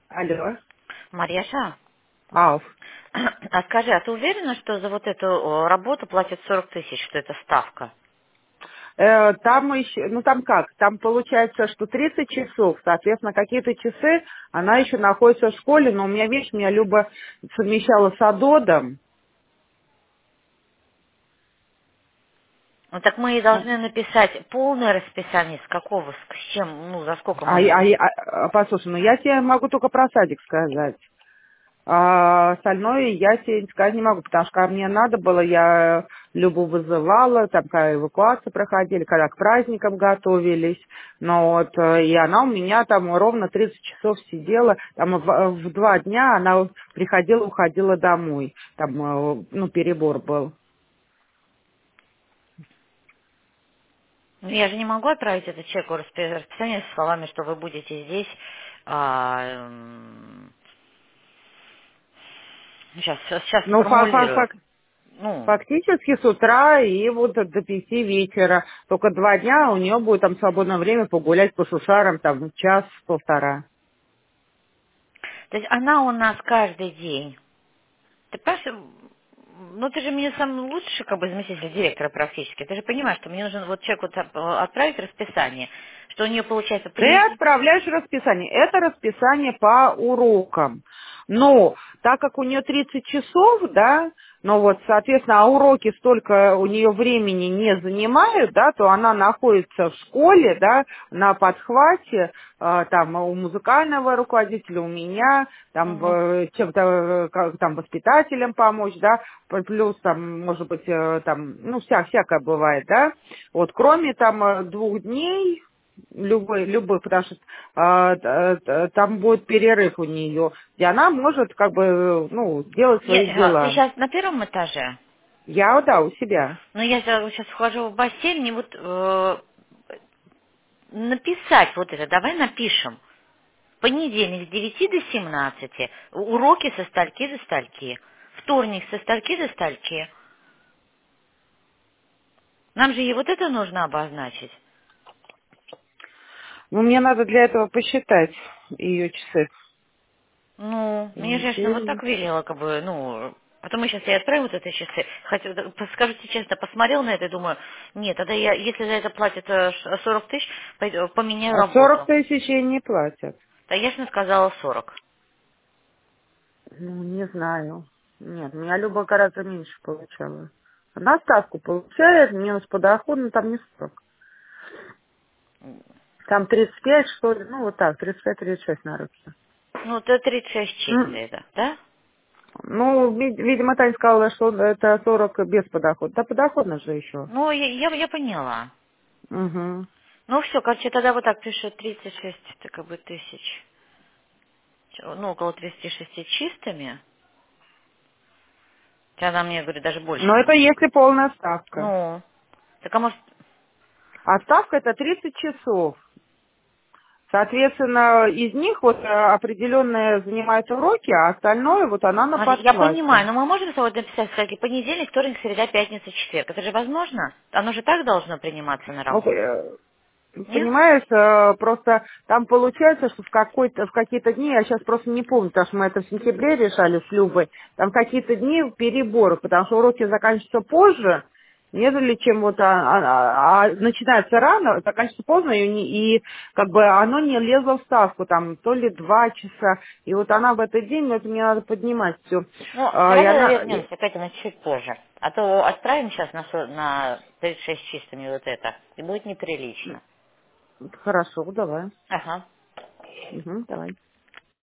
Алло. Марьяша, Алф. а скажи, а ты уверена, что за вот эту работу платят 40 тысяч, что это ставка? Там еще, ну там как, там получается, что 30 часов, соответственно, какие-то часы она еще находится в школе, но у меня, видишь, меня Люба совмещала с Адодом. Ну так мы и должны написать полное расписание, с какого, с чем, ну за сколько мы ее... Послушай, ну я тебе могу только про садик сказать. А остальное я тебе сказать не могу, потому что ко мне надо было, я Любу вызывала, там когда эвакуации проходили, когда к праздникам готовились, но вот, и она у меня там ровно 30 часов сидела, там в 2 дня она приходила, уходила домой, там, ну, перебор был. Ну, я же не могу отправить этот человеку расписание со словами, что вы будете здесь, сейчас Ну, сформулирую. Ну, фактически с утра и вот до 5 вечера, только 2 дня у нее будет там свободное время погулять по шушарам, там, час-полтора. то есть она у нас каждый день. Ты понимаешь, ну ты же мне сам лучший как бы заместитель директора практически. Ты же понимаешь, что мне нужно вот человеку отправить расписание, что у нее получается Ты понедельник. отправляешь расписание. Это расписание по урокам. Но так как у нее 30 часов, да, но вот, соответственно, а уроки столько у нее времени не занимают, да, то она находится в школе, да, на подхвате, там у музыкального руководителя, у меня, там чем-то как, там воспитателям помочь, да, плюс там, может быть, там, ну, всякое бывает, да. Вот, кроме там 2 дней, любой, потому что там будет перерыв у нее, и она может как бы, ну, делать свои Ты дела. сейчас на первом этаже? Я, да, у себя. Но я сейчас вхожу в бассейн, мне вот написать вот это, давай напишем. Понедельник с 9 до 17, уроки со стальки до стальки, вторник со стальки до стальки. Нам же и вот это нужно обозначить. Ну, мне надо для этого посчитать ее часы. Ну, мне женщина вот Понедельник. так велела, как бы, ну, потом сейчас я отправлю вот эти часы. Хотя, да, скажите честно, посмотрел на это и думаю, нет, тогда я, если за это платят 40 тысяч, поменяю А 40 работу. тысяч ей не платят. Да я же сказала 40. Ну, не знаю. Нет, меня Люба гораздо меньше получала. Она ставку получает, минус по доходу, но там не 40. Там 35, что ли, ну вот так, 35-36 на руки. Ну, это 36 чистые, да? Ну, видимо, Таня сказала, что это 40 без подохода. Да подоходно же еще. Ну, я поняла. Угу. Ну, все, короче, тогда вот так пишет 36, это как бы тысяч, ну, около 36 чистыми. Тогда мне, говорю, даже больше Но это будет. если полная ставка. Ну, так а может, А ставка это 30 часов. Соответственно, из них вот определенные занимают уроки, а остальное вот она на Мария, я понимаю, подхвате. но мы можем сегодня написать, кстати, понедельник, вторник, среда, пятница, четверг. Это же возможно? Оно же так должно приниматься на Ну, работу. Нет? понимаешь, просто там получается, что в какие-то дни, я сейчас просто не помню, потому что мы это в сентябре решали с Любой, там какие-то дни переборы, потому что уроки заканчиваются позже, нежели чем вот начинается рано, заканчивается поздно, и как бы оно не лезло в ставку, там то ли 2 часа, и вот она в этот день, ну, это мне надо поднимать все. Ну, И давай тогда она, вернемся к этому чуть позже. А то отправим сейчас на 36 чистыми вот это, и будет неприлично. хорошо, давай. Ага. Мгм, давай.